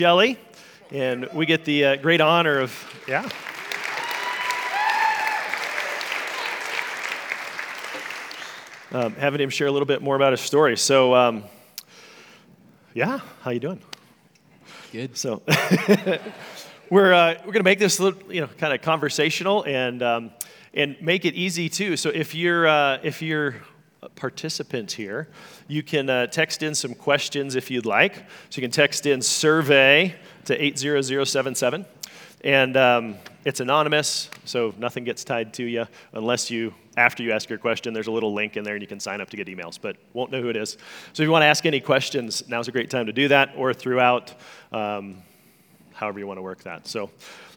Kelly, and we get the great honor of, having him share a little bit more about his story. So, how you doing? Good. So, we're going to make this a little, kind of conversational and make it easy too. So, if you're a participant here, you can text in some questions if you'd like. So you can text in survey to 80077, and it's anonymous, so nothing gets tied to you unless after you ask your question, there's a little link in there and you can sign up to get emails, but won't know who it is. So if you want to ask any questions, now's a great time to do that, or throughout, however you want to work that. So,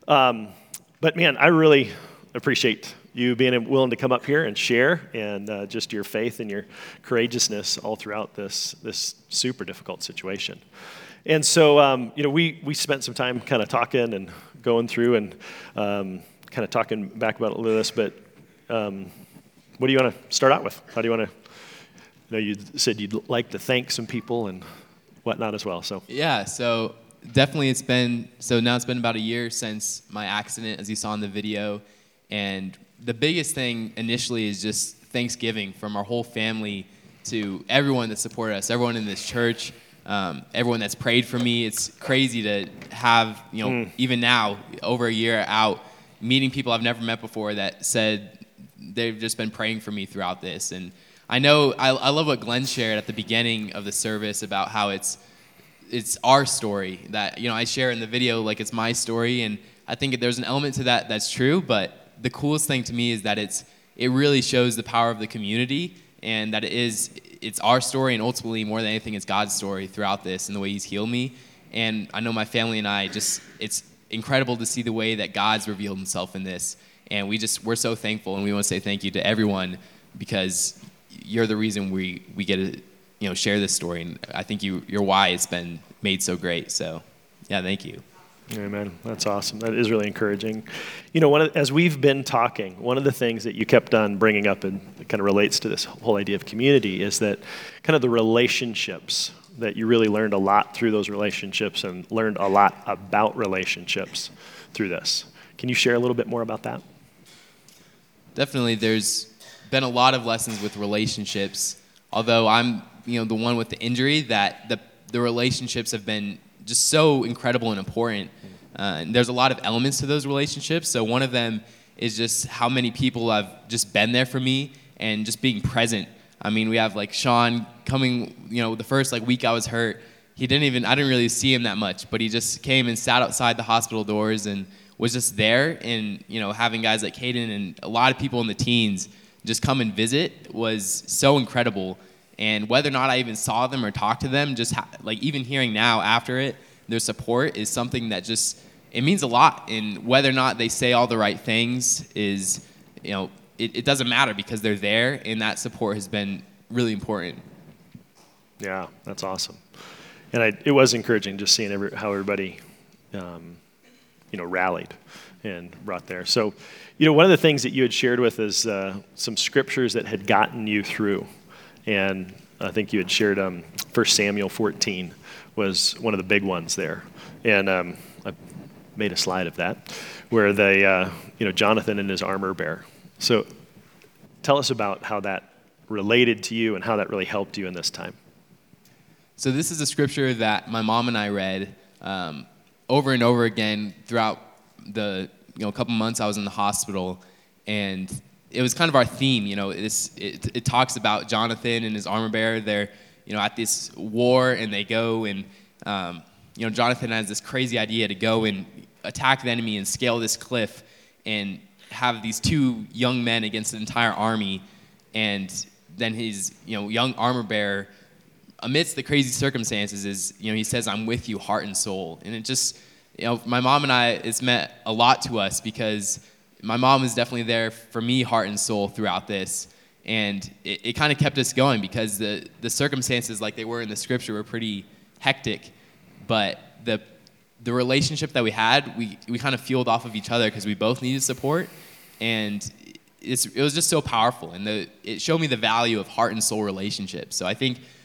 but man, I really appreciate you being willing to come up here and share, and just your faith and your courageousness all throughout this super difficult situation. And so, we spent some time kind of talking and going through and kind of talking back about all of this, but what do you want to start out with? How do you want to, you said you'd like to thank some people and whatnot as well, so. Yeah, so definitely now it's been about a year since my accident, as you saw in the video, and the biggest thing initially is just thanksgiving from our whole family to everyone that supported us, everyone in this church, everyone that's prayed for me. It's crazy to have, even now, over a year out, meeting people I've never met before that said they've just been praying for me throughout this. And I know, I love what Glenn shared at the beginning of the service about how it's our story that, I share in the video like it's my story, and I think there's an element to that that's true, but the coolest thing to me is that it really shows the power of the community, and that it's our story, and ultimately more than anything it's God's story throughout this and the way he's healed me. And I know my family and I it's incredible to see the way that God's revealed himself in this, and we're so thankful, and we want to say thank you to everyone because you're the reason we get to share this story, and I think your why has been made so great. So yeah, thank you. Amen. That's awesome. That is really encouraging. As we've been talking, one of the things that you kept on bringing up, and it kind of relates to this whole idea of community, is that kind of the relationships, that you really learned a lot through those relationships and learned a lot about relationships through this. Can you share a little bit more about that? Definitely. There's been a lot of lessons with relationships, although I'm the one with the injury, that the relationships have been just so incredible and important. And there's a lot of elements to those relationships. So one of them is just how many people have just been there for me and just being present. I mean, we have like Sean coming, the first week I was hurt, I didn't really see him that much, but he just came and sat outside the hospital doors and was just there. And, having guys like Caden and a lot of people in the teens just come and visit was so incredible. And whether or not I even saw them or talked to them, just even hearing now after it, their support is something that it means a lot. And whether or not they say all the right things is, it doesn't matter because they're there, and that support has been really important. Yeah, that's awesome. And it was encouraging just seeing how everybody, rallied and brought there. So, one of the things that you had shared with is some scriptures that had gotten you through. And I think you had shared 1 Samuel 14 was one of the big ones there. And I made a slide of that where they, Jonathan and his armor bearer. So tell us about how that related to you and how that really helped you in this time. So this is a scripture that my mom and I read over and over again throughout the couple months I was in the hospital, and it was kind of our theme. It talks about Jonathan and his armor bearer. They're at this war, and they go and Jonathan has this crazy idea to go and attack the enemy and scale this cliff and have these two young men against an entire army, and then his young armor bearer, amidst the crazy circumstances, he says, "I'm with you, heart and soul." And it just my mom and I, it's meant a lot to us because my mom is definitely there for me, heart and soul, throughout this. And it kind of kept us going because the circumstances, like they were in the scripture, were pretty hectic. But the relationship that we had, we kind of fueled off of each other because we both needed support. And it was just so powerful. And it showed me the value of heart and soul relationships. So I think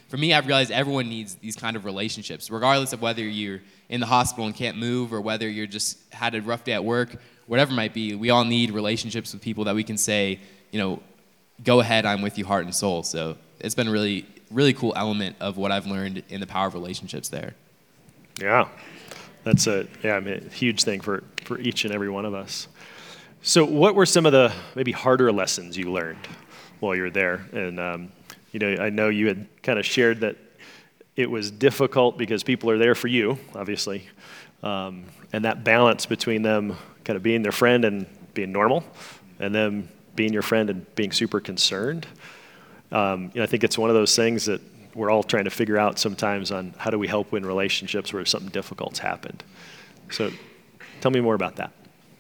for me, I've realized everyone needs these kind of relationships, regardless of whether you're in the hospital and can't move or whether you're just had a rough day at work, whatever it might be. We all need relationships with people that we can say, go ahead, I'm with you heart and soul. So it's been a really, really cool element of what I've learned in the power of relationships there. Yeah, that's a huge thing for each and every one of us. So what were some of the maybe harder lessons you learned while you were there? And, I know you had kind of shared that it was difficult because people are there for you, obviously, and that balance between them kind of being their friend and being normal, and them being your friend and being super concerned. I think it's one of those things that we're all trying to figure out sometimes on how do we help in relationships where something difficult's happened. So tell me more about that.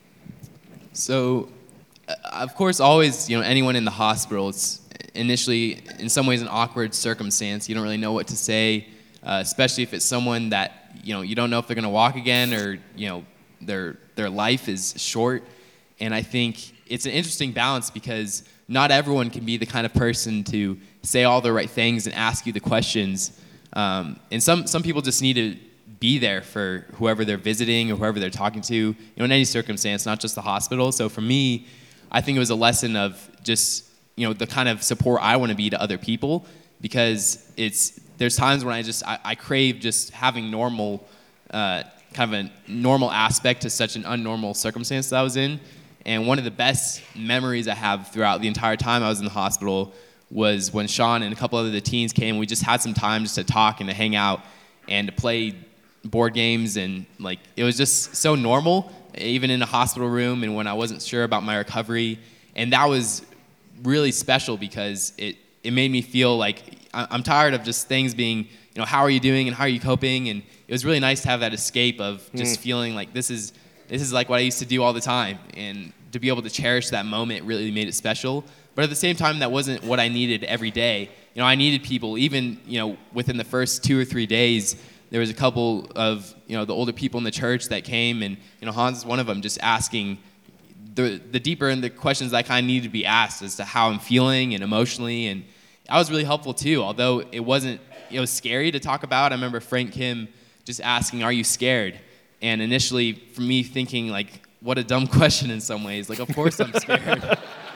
So, of course, always, anyone in the hospital, it's initially, in some ways, an awkward circumstance. You don't really know what to say, especially if it's someone that, you don't know if they're going to walk again or, their life is short. And I think it's an interesting balance because not everyone can be the kind of person to say all the right things and ask you the questions. And some people just need to be there for whoever they're visiting or whoever they're talking to, in any circumstance, not just the hospital. So for me, I think it was a lesson of just, the kind of support I want to be to other people, because there's times when I crave just having normal, kind of a normal aspect to such an unnormal circumstance that I was in. And one of the best memories I have throughout the entire time I was in the hospital was when Sean and a couple other the teens came. We just had some time just to talk and to hang out and to play board games, and it was just so normal, even in a hospital room and when I wasn't sure about my recovery. And that was really special because it made me feel like I'm tired of just things being, how are you doing and how are you coping? And it was really nice to have that escape of just feeling like this is like what I used to do all the time, and to be able to cherish that moment really made it special. But at the same time, that wasn't what I needed every day. I needed people, even, within the first 2 or 3 days, there was a couple of, the older people in the church that came, and, Hans is one of them, just asking the deeper and the questions that I kind of needed to be asked as to how I'm feeling and emotionally. And that was really helpful too, although it wasn't, it was scary to talk about. I remember Frank Kim just asking, "Are you scared?" And initially, for me, thinking, what a dumb question in some ways. Of course I'm scared.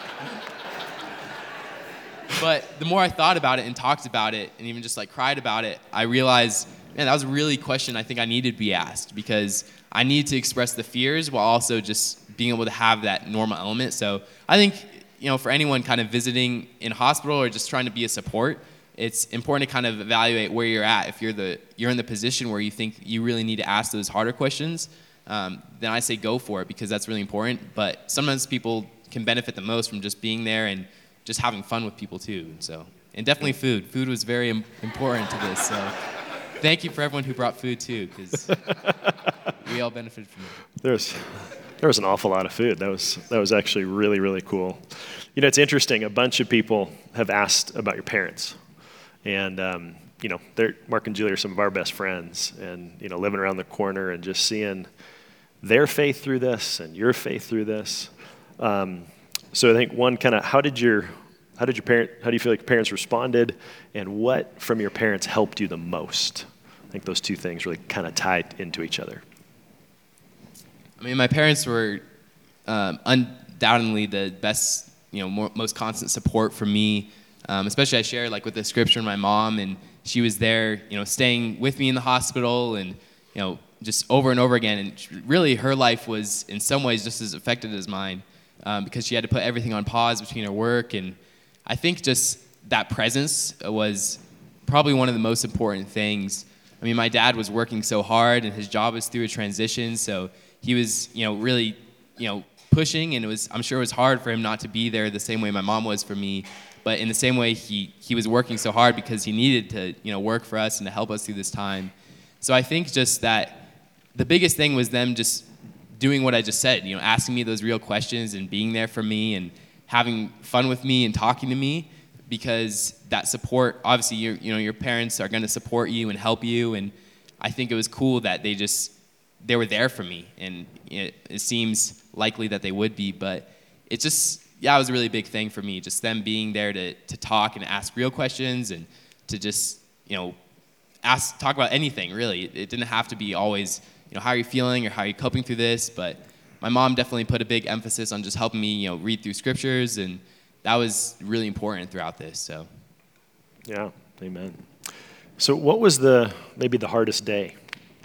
But the more I thought about it and talked about it and even just, cried about it, I realized, man, that was a really question I think I needed to be asked, because I needed to express the fears while also just being able to have that normal element. So I think, for anyone kind of visiting in a hospital or just trying to be a support, it's important to kind of evaluate where you're at. If you're in the position where you think you really need to ask those harder questions, then I say go for it, because that's really important. But sometimes people can benefit the most from just being there and just having fun with people too. And definitely food. Food was very important to this. So thank you for everyone who brought food too, because we all benefited from it. There was an awful lot of food. That was actually really, really cool. It's interesting. A bunch of people have asked about your parents. And, Mark and Julie are some of our best friends, and, living around the corner and just seeing their faith through this and your faith through this. So I think one kind of, how do you feel like your parents responded, and what from your parents helped you the most? I think those two things really kind of tied into each other. I mean, my parents were undoubtedly the best, most constant support for me. Especially I shared with the scripture in my mom, and she was there, staying with me in the hospital, and, just over and over again. And really her life was in some ways just as affected as mine, because she had to put everything on pause between her work. And I think just that presence was probably one of the most important things. I mean, my dad was working so hard, and his job was through a transition. So he was, really, pushing, and I'm sure it was hard for him not to be there the same way my mom was for me. But in the same way, he was working so hard because he needed to, work for us and to help us through this time. So I think just that the biggest thing was them just doing what I just said, asking me those real questions and being there for me and having fun with me and talking to me, because that support, obviously, your parents are going to support you and help you. And I think it was cool that they were there for me, and it seems likely that they would be, but it was a really big thing for me, just them being there to talk and ask real questions and to just talk about anything really. It didn't have to be always, how are you feeling or how are you coping through this? But my mom definitely put a big emphasis on just helping me, read through scriptures, and that was really important throughout this. So, yeah, amen. So, what was maybe the hardest day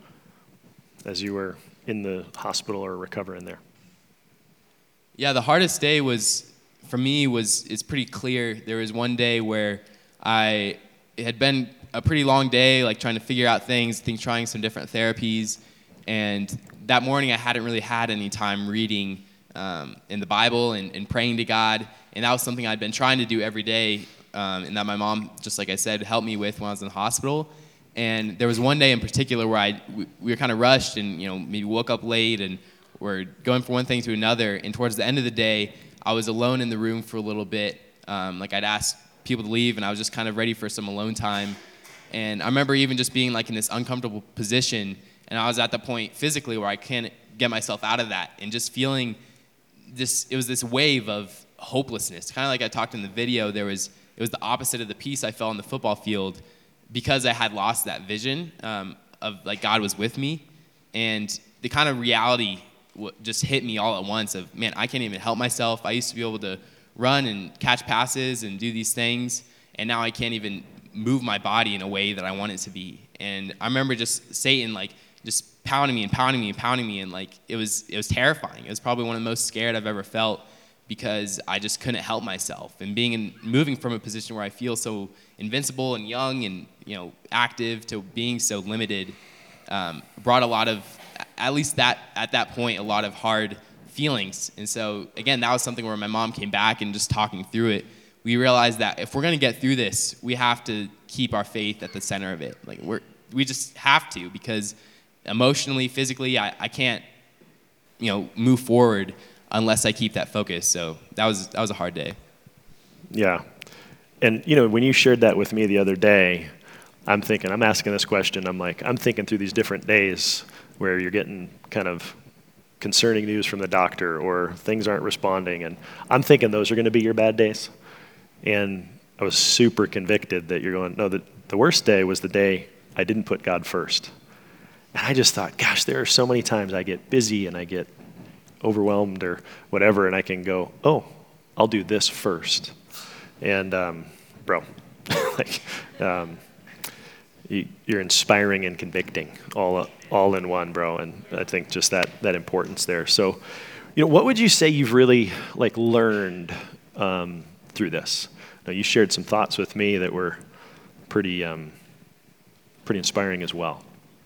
as you were in the hospital or recovering there? Yeah, the hardest day for me it's pretty clear. There was one day where it had been a pretty long day, like trying to figure out things, trying some different therapies, and that morning I hadn't really had any time reading in the Bible and praying to God, and that was something I'd been trying to do every day, and that my mom, just like I said, helped me with when I was in the hospital. And there was one day in particular where we were kind of rushed and maybe woke up late and we're going from one thing to another, and towards the end of the day, I was alone in the room for a little bit. Like I'd asked people to leave, and I was just kind of ready for some alone time. And I remember even just being like in this uncomfortable position, and I was at the point physically where I can't get myself out of that, and just feeling it was this wave of hopelessness. Kind of like I talked in the video, it was the opposite of the peace I felt on the football field because I had lost that vision of like God was with me, and the kind of reality just hit me all at once of, man, I can't even help myself. I used to be able to run and catch passes and do these things, and now I can't even move my body in a way that I want it to be. And I remember just Satan like just pounding me and pounding me and pounding me, and like it was terrifying. It was probably one of the most scared I've ever felt because I just couldn't help myself. And moving from a position where I feel so invincible and young and active to being so limited brought a lot of, at least at that point, a lot of hard feelings. And so again, that was something where my mom came back, and just talking through it, we realized that if we're going to get through this, we have to keep our faith at the center of it. Like we just have to, because emotionally, physically, I can't move forward unless I keep that focus. So that was a hard day. Yeah. And when you shared that with me the other day, I'm asking this question, I'm thinking through these different days where you're getting kind of concerning news from the doctor or things aren't responding, and I'm thinking those are going to be your bad days. And I was super convicted that you're going, no, the worst day was the day I didn't put God first. And I just thought, gosh, there are so many times I get busy and I get overwhelmed or whatever, and I can go, oh, I'll do this first. And bro, you're inspiring and convicting all in one, bro. And I think just that importance there. So, what would you say you've really learned through this? Now, you shared some thoughts with me that were pretty inspiring as well.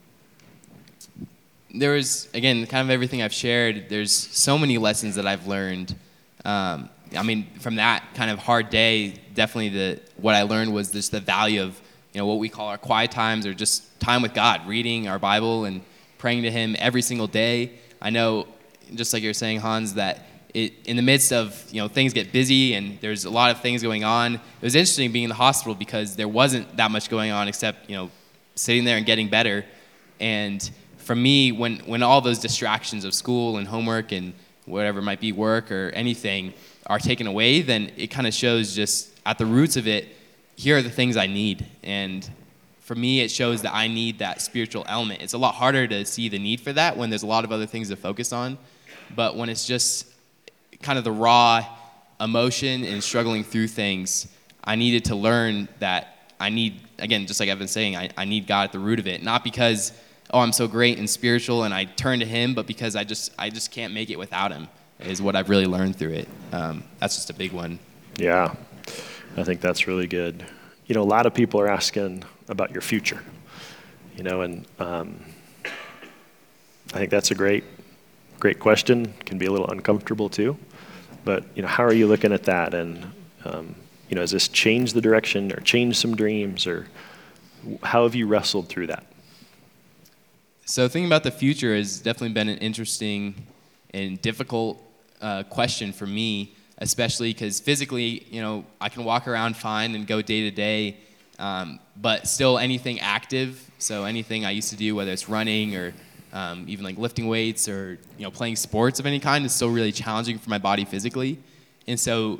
There was, again, kind of everything I've shared. There's so many lessons that I've learned. From that kind of hard day, definitely what I learned was just the value of what we call our quiet times, or just time with God, reading our Bible and praying to Him every single day. I know, just like you're saying, Hans, that in the midst of things get busy and there's a lot of things going on. It was interesting being in the hospital because there wasn't that much going on except sitting there and getting better. And for me, when all those distractions of school and homework and whatever might be work or anything are taken away, then it kind of shows just at the roots of it, here are the things I need. And for me, it shows that I need that spiritual element. It's a lot harder to see the need for that when there's a lot of other things to focus on. But when it's just kind of the raw emotion and struggling through things, I needed to learn that I need, again, just like I've been saying, I need God at the root of it. Not because, I'm so great and spiritual and I turn to Him, but because I just can't make it without Him, is what I've really learned through it. That's just a big one. Yeah, I think that's really good. A lot of people are asking about your future, and I think that's a great question. Can be a little uncomfortable too, but how are you looking at that? And has this changed the direction or changed some dreams, or how have you wrestled through that? So thinking about the future has definitely been an interesting and difficult question for me, especially because physically, I can walk around fine and go day to day, but still anything active, so anything I used to do, whether it's running or even like lifting weights or playing sports of any kind, is still really challenging for my body physically. And so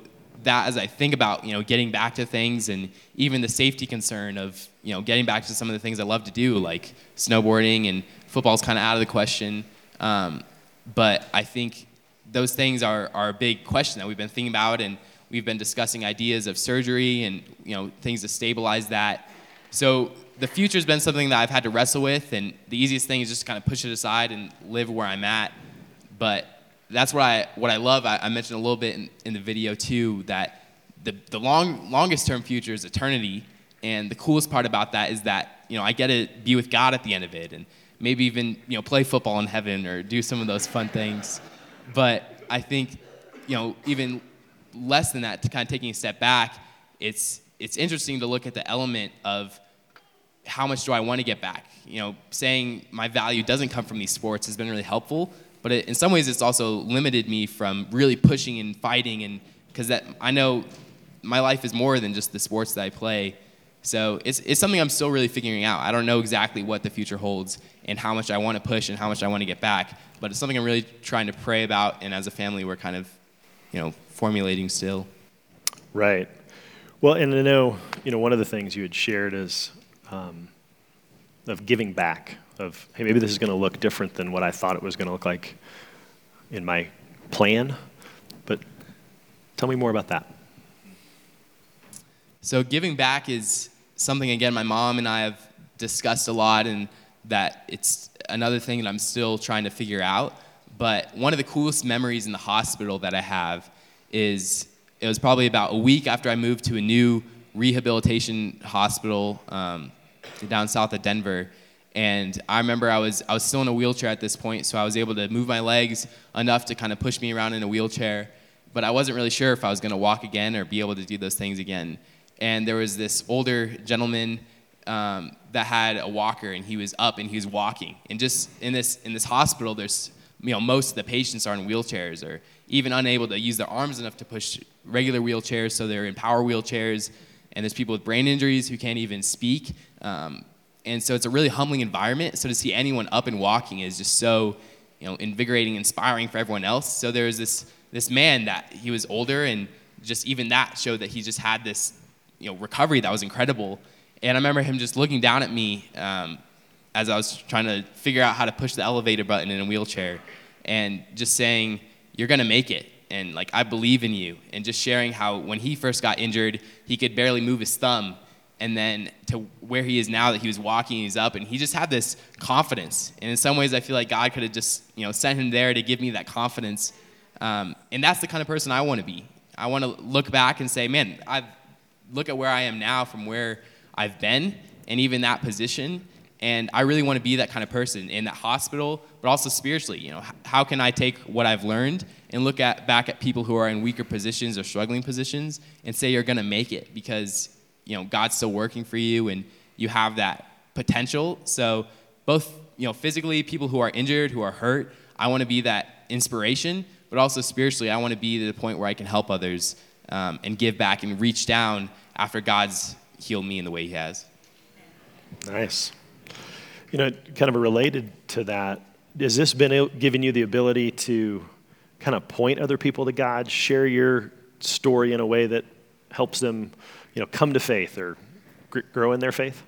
that as I think about, getting back to things, and even the safety concern of, getting back to some of the things I love to do, like snowboarding, and football's kind of out of the question. But I think those things are a big question that we've been thinking about, and we've been discussing ideas of surgery and, things to stabilize that. So the future's been something that I've had to wrestle with, and the easiest thing is just kind of push it aside and live where I'm at. But that's what I love. I mentioned a little bit in the video too, that the longest term future is eternity, and the coolest part about that is that I get to be with God at the end of it, and maybe even play football in heaven or do some of those fun things. But I think even less than that, to kind of taking a step back, it's interesting to look at the element of how much do I want to get back. Saying my value doesn't come from these sports has been really helpful. But in some ways, it's also limited me from really pushing and fighting, and because I know my life is more than just the sports that I play. So it's something I'm still really figuring out. I don't know exactly what the future holds and how much I want to push and how much I want to get back. But it's something I'm really trying to pray about, and as a family, we're kind of, formulating still. Right. Well, and I know, one of the things you had shared is of giving back. Of, hey, maybe this is going to look different than what I thought it was going to look like in my plan. But tell me more about that. So giving back is something, again, my mom and I have discussed a lot, and that it's another thing that I'm still trying to figure out. But one of the coolest memories in the hospital that I have is it was probably about a week after I moved to a new rehabilitation hospital down south of Denver. And I remember I was still in a wheelchair at this point, so I was able to move my legs enough to kind of push me around in a wheelchair. But I wasn't really sure if I was going to walk again or be able to do those things again. And there was this older gentleman that had a walker, and he was up and he was walking. And just in this hospital, there's most of the patients are in wheelchairs, or even unable to use their arms enough to push regular wheelchairs, so they're in power wheelchairs. And there's people with brain injuries who can't even speak. And so it's a really humbling environment. So to see anyone up and walking is just so, invigorating, inspiring for everyone else. So there was this man that he was older, and just even that showed that he just had this, recovery that was incredible. And I remember him just looking down at me as I was trying to figure out how to push the elevator button in a wheelchair, and just saying, "You're gonna make it, and I believe in you." And just sharing how when he first got injured, he could barely move his thumb. And then to where he is now, that he was walking, he's up, and he just had this confidence. And in some ways, I feel like God could have just, sent him there to give me that confidence. And that's the kind of person I want to be. I want to look back and say, man, look at where I am now from where I've been, and even that position. And I really want to be that kind of person in that hospital, but also spiritually. How can I take what I've learned and look back at people who are in weaker positions or struggling positions and say, you're going to make it, because God's still working for you, and you have that potential. So both, physically, people who are injured, who are hurt, I want to be that inspiration, but also spiritually, I want to be to the point where I can help others and give back and reach down after God's healed me in the way he has. Nice. Kind of related to that, has this been giving you the ability to kind of point other people to God, share your story in a way that helps them come to faith or grow in their faith?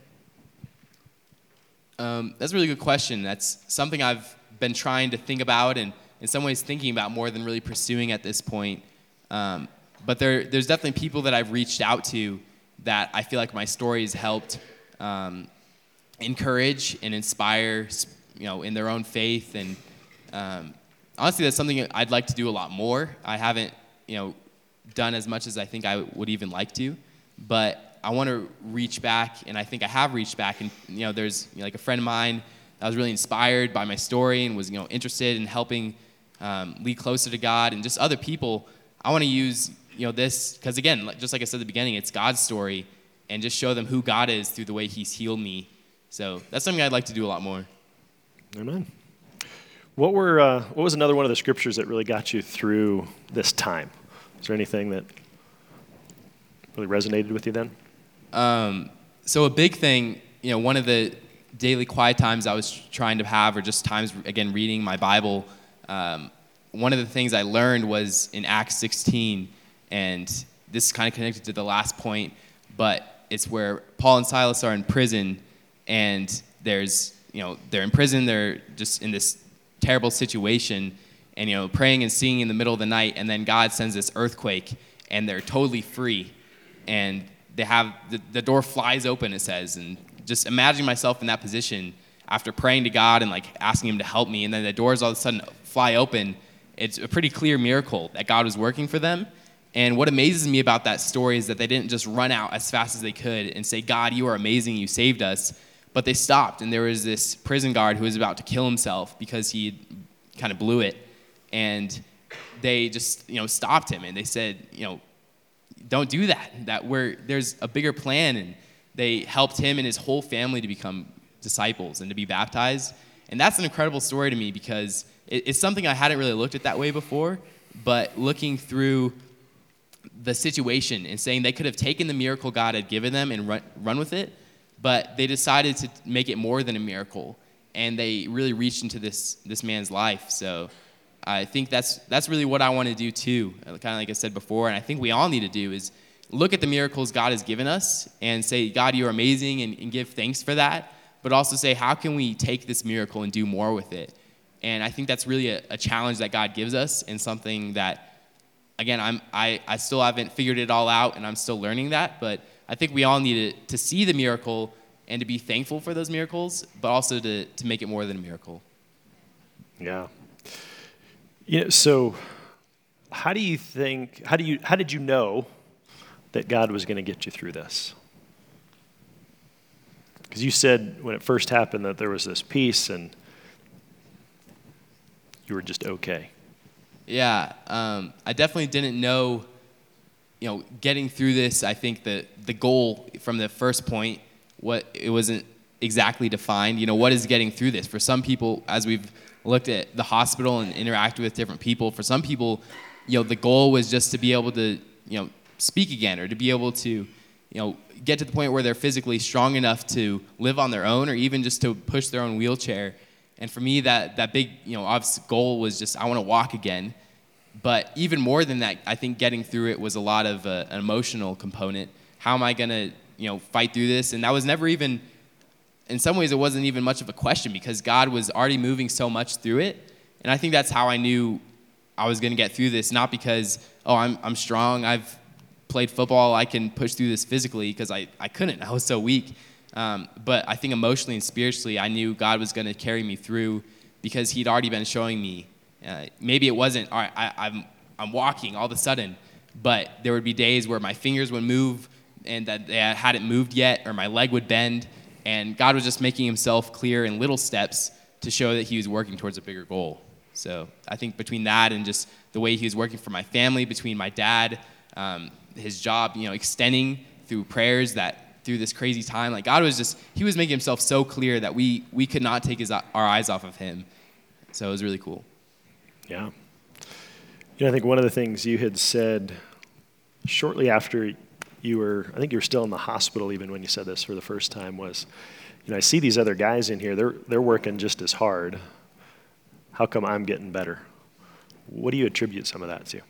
That's a really good question. That's something I've been trying to think about, and in some ways thinking about more than really pursuing at this point. But there's definitely people that I've reached out to that I feel like my story has helped encourage and inspire, in their own faith. And honestly, that's something I'd like to do a lot more. I haven't, done as much as I think I would even like to. But I want to reach back, and I think I have reached back. And there's a friend of mine that was really inspired by my story and was interested in helping lead closer to God, and just other people. I want to use this because, again, just like I said at the beginning, it's God's story, and just show them who God is through the way He's healed me. So that's something I'd like to do a lot more. Amen. What was another one of the scriptures that really got you through this time? Is there anything that really resonated with you then? So a big thing, one of the daily quiet times I was trying to have, or just times, again, reading my Bible, one of the things I learned was in Acts 16, and this is kind of connected to the last point, but it's where Paul and Silas are in prison, and they're in prison, they're just in this terrible situation, and praying and singing in the middle of the night, and then God sends this earthquake, and they're totally free, and they have the door flies open, it says, and just imagining myself in that position after praying to God and like asking him to help me, and then the doors all of a sudden fly open. It's a pretty clear miracle that God was working for them. And what amazes me about that story is that they didn't just run out as fast as they could and say, God, you are amazing, you saved us. But they stopped, and there was this prison guard who was about to kill himself because he kind of blew it. And they just, stopped him, and they said, don't do that. There's a bigger plan. And they helped him and his whole family to become disciples and to be baptized. And that's an incredible story to me because it's something I hadn't really looked at that way before. But looking through the situation and saying they could have taken the miracle God had given them and run with it, but they decided to make it more than a miracle, and they really reached into this man's life. So I think that's really what I want to do too, kind of like I said before, and I think we all need to do is look at the miracles God has given us and say, God, you are amazing, and give thanks for that, but also say, how can we take this miracle and do more with it? And I think that's really a challenge that God gives us, and something that, again, I still haven't figured it all out, and I'm still learning that, but I think we all need to see the miracle and to be thankful for those miracles, but also to make it more than a miracle. Yeah. So how did you know that God was going to get you through this? Because you said when it first happened that there was this peace and you were just okay. Yeah, I definitely didn't know, getting through this. I think that the goal from the first point, it wasn't exactly defined. What is getting through this? For some people, as we've looked at the hospital and interacted with different people, for some people, the goal was just to be able to, speak again, or to be able to, get to the point where they're physically strong enough to live on their own, or even just to push their own wheelchair. And for me, that big, obvious goal was just, I want to walk again. But even more than that, I think getting through it was a lot of an emotional component. How am I going to, fight through this? And that was never even, in some ways, it wasn't even much of a question because God was already moving so much through it. And I think that's how I knew I was going to get through this, not because, I'm strong, I've played football, I can push through this physically, because I couldn't. I was so weak. But I think emotionally and spiritually, I knew God was going to carry me through because he'd already been showing me. Maybe it wasn't, all right, I'm walking all of a sudden, but there would be days where my fingers would move and that they hadn't moved yet, or my leg would bend, and God was just making himself clear in little steps to show that he was working towards a bigger goal. So I think between that and just the way he was working for my family, between my dad, his job, extending through prayers that through this crazy time, like God was he was making himself so clear that we could not take our eyes off of him. So it was really cool. Yeah. I think one of the things you had said shortly after I think you were still in the hospital even when you said this for the first time, was, I see these other guys in here, they're working just as hard. How come I'm getting better? What do you attribute some of that to?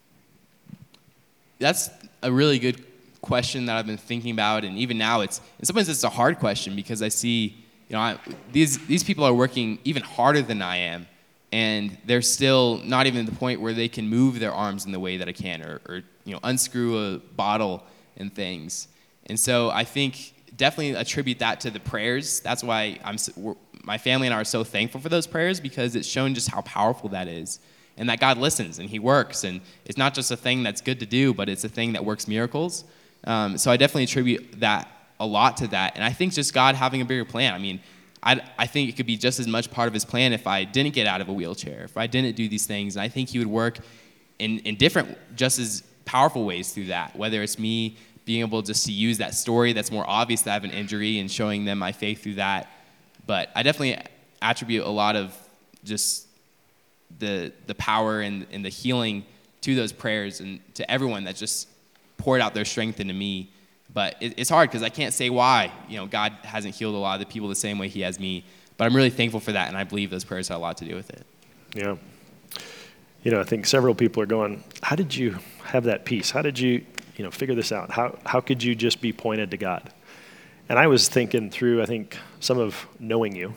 That's a really good question that I've been thinking about, and even now sometimes it's a hard question because I see, these people are working even harder than I am, and they're still not even at the point where they can move their arms in the way that I can, or unscrew a bottle and things. And so I think definitely attribute that to the prayers. That's why my family and I are so thankful for those prayers, because it's shown just how powerful that is, and that God listens and he works, and it's not just a thing that's good to do, but it's a thing that works miracles. So I definitely attribute that a lot to that, and I think just God having a bigger plan. I mean, I think it could be just as much part of his plan if I didn't get out of a wheelchair, if I didn't do these things, and I think he would work in different, just as powerful ways through that, whether it's me being able just to use that story that's more obvious that I have an injury and showing them my faith through that. But I definitely attribute a lot of just the power and the healing to those prayers, and to everyone that just poured out their strength into me. But it's hard because I can't say why. God hasn't healed a lot of the people the same way he has me. But I'm really thankful for that, and I believe those prayers had a lot to do with it. Yeah. I think several people are going, how did you have that peace? How did you figure this out. How could you just be pointed to God? And I was thinking through, I think, some of knowing you,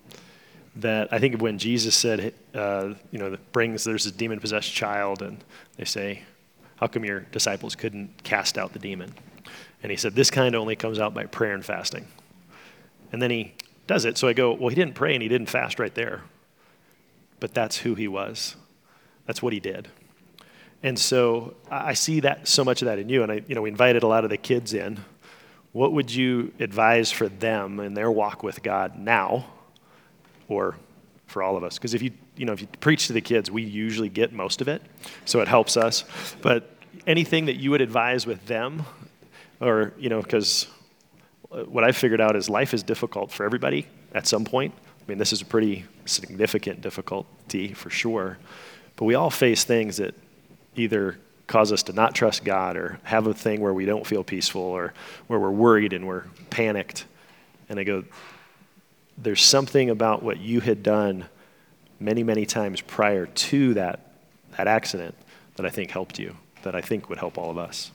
that I think of when Jesus said, there's a demon-possessed child, and they say, how come your disciples couldn't cast out the demon? And he said, this kind only comes out by prayer and fasting. And then he does it. So I go, well, he didn't pray and he didn't fast right there. But that's who he was. That's what he did. And so I see that so much of that in you. And we invited a lot of the kids in. What would you advise for them in their walk with God now, or for all of us? Because if you preach to the kids, we usually get most of it, so it helps us. But anything that you would advise with them, or because what I've figured out is life is difficult for everybody at some point. I mean, this is a pretty significant difficulty for sure, but we all face things that either cause us to not trust God, or have a thing where we don't feel peaceful, or where we're worried and we're panicked. And I go, there's something about what you had done many, many times prior to that accident that I think helped you, that I think would help all of us.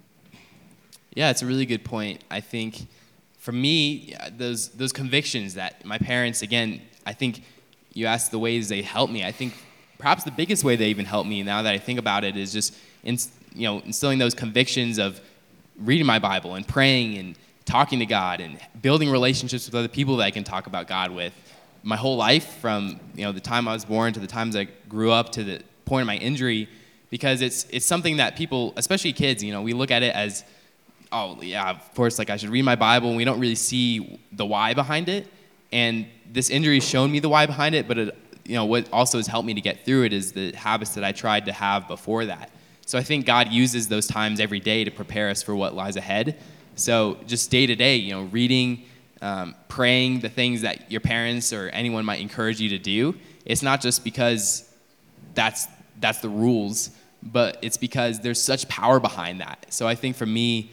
Yeah, it's a really good point. I think for me, those convictions that my parents, again, I think you asked the ways they helped me. I think perhaps the biggest way they even helped me, now that I think about it, is just instilling those convictions of reading my Bible and praying and talking to God and building relationships with other people that I can talk about God with. My whole life, from the time I was born to the times I grew up to the point of my injury, because it's something that people, especially kids, we look at it as, oh yeah, of course, like I should read my Bible, and we don't really see the why behind it. And this injury has shown me the why behind it, but what also has helped me to get through it is the habits that I tried to have before that. So I think God uses those times every day to prepare us for what lies ahead. So just day to day, reading, praying, the things that your parents or anyone might encourage you to do. It's not just because that's the rules, but it's because there's such power behind that. So I think for me,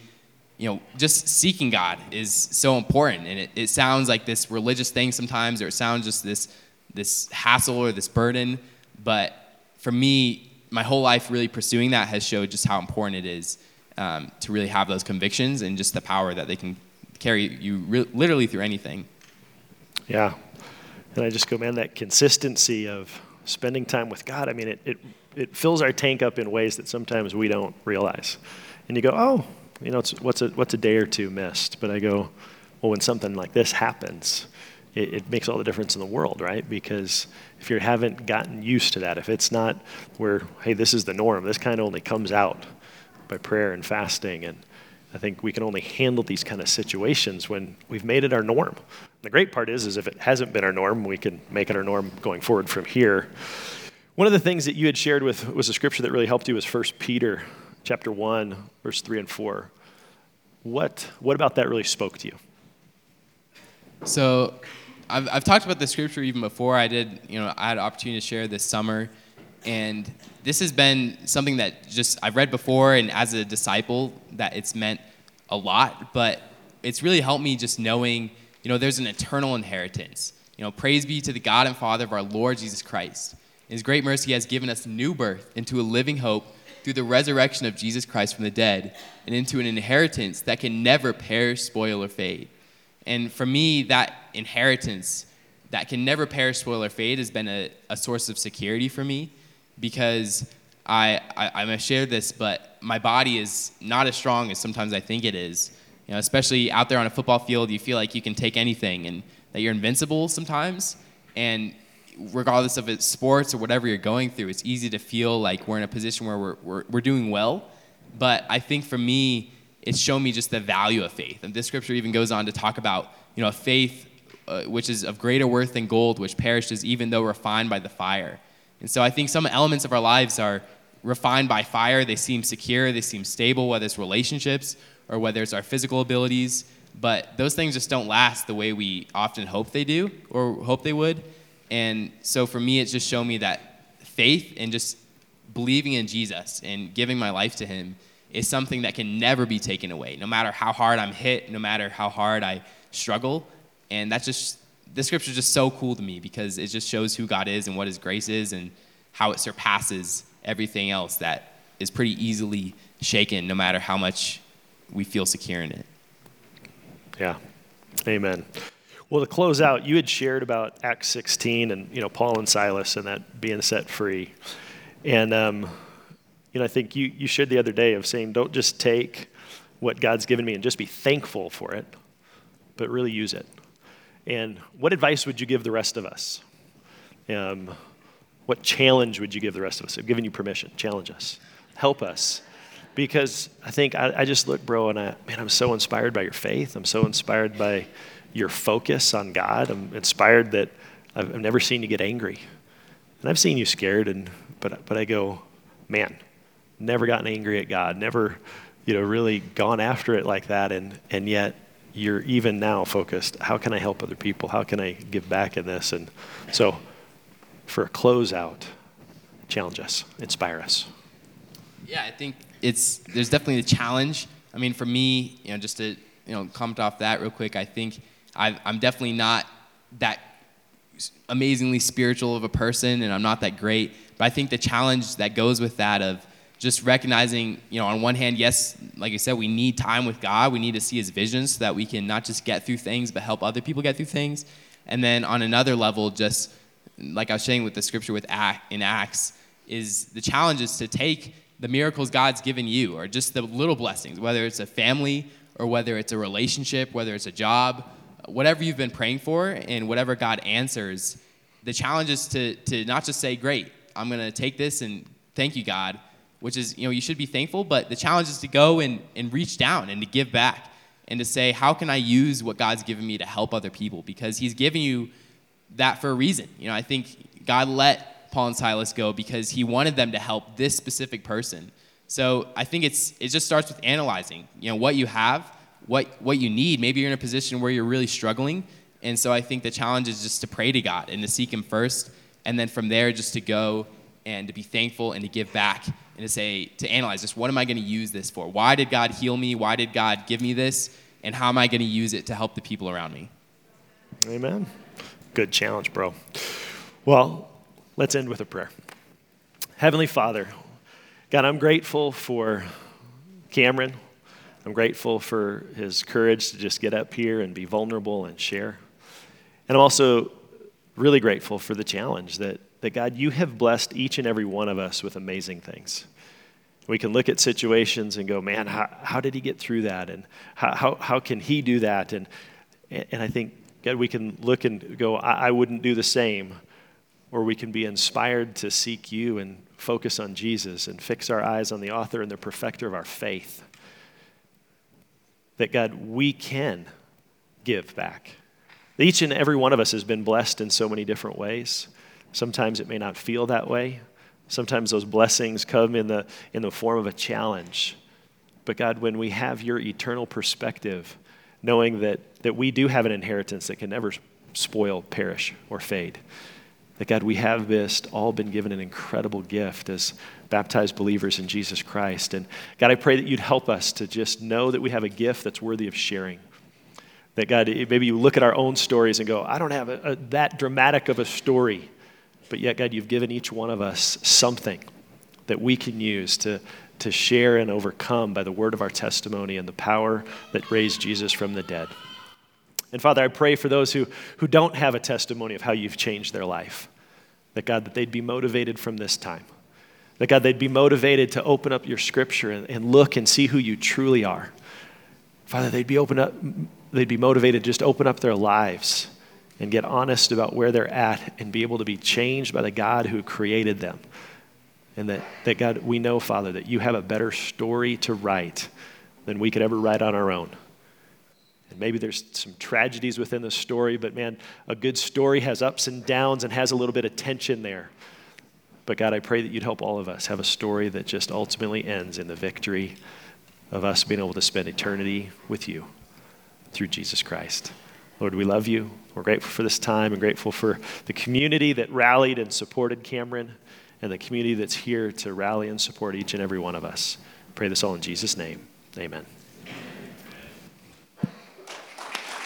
just seeking God is so important. And it sounds like this religious thing sometimes, or it sounds just this hassle or this burden. But for me, my whole life really pursuing that has showed just how important it is to really have those convictions, and just the power that they can carry you literally through anything. Yeah. And I just go, man, that consistency of spending time with God, I mean, it fills our tank up in ways that sometimes we don't realize. And you go, oh, what's a day or two missed? But I go, well, when something like this happens, it makes all the difference in the world, right? Because if you haven't gotten used to that, if it's not where, hey, this is the norm, this kind of only comes out by prayer and fasting. And I think we can only handle these kind of situations when we've made it our norm. The great part is if it hasn't been our norm, we can make it our norm going forward from here. One of the things that you had shared was a scripture that really helped you was 1 Peter chapter 1, verse 3 and 4. What about that really spoke to you? So I've talked about the scripture even before. I had an opportunity to share this summer, and this has been something that just I've read before, and as a disciple that it's meant a lot, but it's really helped me just knowing, there's an eternal inheritance. Praise be to the God and Father of our Lord Jesus Christ. In His great mercy, He has given us new birth into a living hope through the resurrection of Jesus Christ from the dead, and into an inheritance that can never perish, spoil, or fade. And for me, that inheritance that can never perish, spoil, or fade has been a source of security for me, because I'm going to share this, but my body is not as strong as sometimes I think it is. Especially out there on a football field, you feel like you can take anything and that you're invincible sometimes. And regardless of it's sports or whatever you're going through, it's easy to feel like we're in a position where we're doing well. But I think for me, it's shown me just the value of faith. And this scripture even goes on to talk about, a faith which is of greater worth than gold, which perishes even though refined by the fire. And so I think some elements of our lives are refined by fire. They seem secure, they seem stable, whether it's relationships or whether it's our physical abilities. But those things just don't last the way we often hope they do or hope they would. And so for me, it's just shown me that faith and just believing in Jesus and giving my life to Him is something that can never be taken away, no matter how hard I'm hit, no matter how hard I struggle. And this scripture is just so cool to me, because it just shows who God is and what His grace is and how it surpasses everything else that is pretty easily shaken no matter how much we feel secure in it. Yeah. Amen. Well, to close out, you had shared about Acts 16 and, Paul and Silas and that being set free. And, I think you shared the other day of saying, don't just take what God's given me and just be thankful for it, but really use it. And what advice would you give the rest of us? What challenge would you give the rest of us? I've given you permission. Challenge us. Help us. Because I think I just look, bro, and I'm so inspired by your faith. I'm so inspired by your focus on God. I'm inspired that I've never seen you get angry. And I've seen you scared, but I go, man, never gotten angry at God, never, really gone after it like that. And yet you're even now focused, how can I help other people? How can I give back in this? And so for a closeout, challenge us, inspire us. Yeah, I think there's definitely a challenge. I mean, for me, just to, comment off that real quick, I think I'm definitely not that amazingly spiritual of a person, and I'm not that great. But I think the challenge that goes with that of just recognizing, on one hand, yes, like I said, we need time with God. We need to see his vision so that we can not just get through things, but help other people get through things. And then on another level, just like I was saying with the scripture in Acts, is the challenge is to take the miracles God's given you, or just the little blessings, whether it's a family or whether it's a relationship, whether it's a job, whatever you've been praying for and whatever God answers, the challenge is to not just say, great, I'm going to take this and thank you, God, which is, you should be thankful, but the challenge is to go and reach down and to give back and to say, how can I use what God's given me to help other people? Because he's giving you that for a reason. I think God let Paul and Silas go because he wanted them to help this specific person. So I think it just starts with analyzing, what you have, what you need. Maybe you're in a position where you're really struggling. And so I think the challenge is just to pray to God and to seek him first. And then from there, just to go and to be thankful and to give back and to analyze this. What am I going to use this for? Why did God heal me? Why did God give me this? And how am I going to use it to help the people around me? Amen. Good challenge, bro. Well, let's end with a prayer. Heavenly Father, God, I'm grateful for Cameron. I'm grateful for his courage to just get up here and be vulnerable and share. And I'm also really grateful for the challenge that God, you have blessed each and every one of us with amazing things. We can look at situations and go, man, how did he get through that? And how can he do that? And I think, God, we can look and go, I wouldn't do the same. Or we can be inspired to seek you and focus on Jesus and fix our eyes on the author and the perfecter of our faith. That, God, we can give back. Each and every one of us has been blessed in so many different ways. Sometimes it may not feel that way. Sometimes those blessings come in the form of a challenge. But God, when we have your eternal perspective, knowing that we do have an inheritance that can never spoil, perish, or fade, that God, we have all been given an incredible gift as baptized believers in Jesus Christ. And God, I pray that you'd help us to just know that we have a gift that's worthy of sharing. That God, maybe you look at our own stories and go, I don't have that dramatic of a story. But yet, God, you've given each one of us something that we can use to share and overcome by the word of our testimony and the power that raised Jesus from the dead. And Father, I pray for those who don't have a testimony of how you've changed their life. That God, that they'd be motivated from this time. That God, they'd be motivated to open up your scripture and look and see who you truly are. Father, they'd be motivated to just open up their lives and get honest about where they're at and be able to be changed by the God who created them. And that God, we know, Father, that you have a better story to write than we could ever write on our own. And maybe there's some tragedies within the story, but man, a good story has ups and downs and has a little bit of tension there. But God, I pray that you'd help all of us have a story that just ultimately ends in the victory of us being able to spend eternity with you through Jesus Christ. Lord, we love you. We're grateful for this time and grateful for the community that rallied and supported Cameron and the community that's here to rally and support each and every one of us. I pray this all in Jesus' name. Amen.